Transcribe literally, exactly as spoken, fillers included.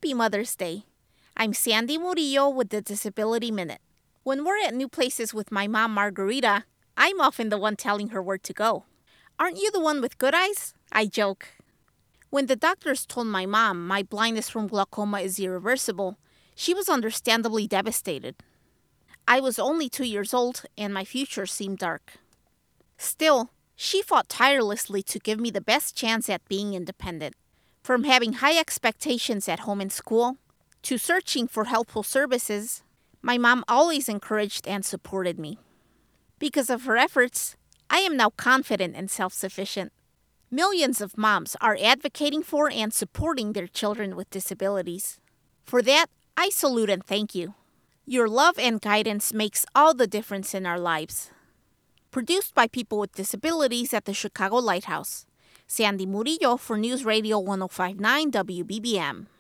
Happy Mother's Day. I'm Sandy Murillo with the Disability Minute. When we're at new places with my mom, Margarita, I'm often the one telling her where to go. Aren't you the one with good eyes? I joke. When the doctors told my mom my blindness from glaucoma is irreversible, she was understandably devastated. I was only two years old, and my future seemed dark. Still, she fought tirelessly to give me the best chance at being independent. From having high expectations at home and school, to searching for helpful services, my mom always encouraged and supported me. Because of her efforts, I am now confident and self-sufficient. Millions of moms are advocating for and supporting their children with disabilities. For that, I salute and thank you. Your love and guidance makes all the difference in our lives. Produced by people with disabilities at the Chicago Lighthouse. Sandy Murillo for News Radio one oh five point nine W B B M.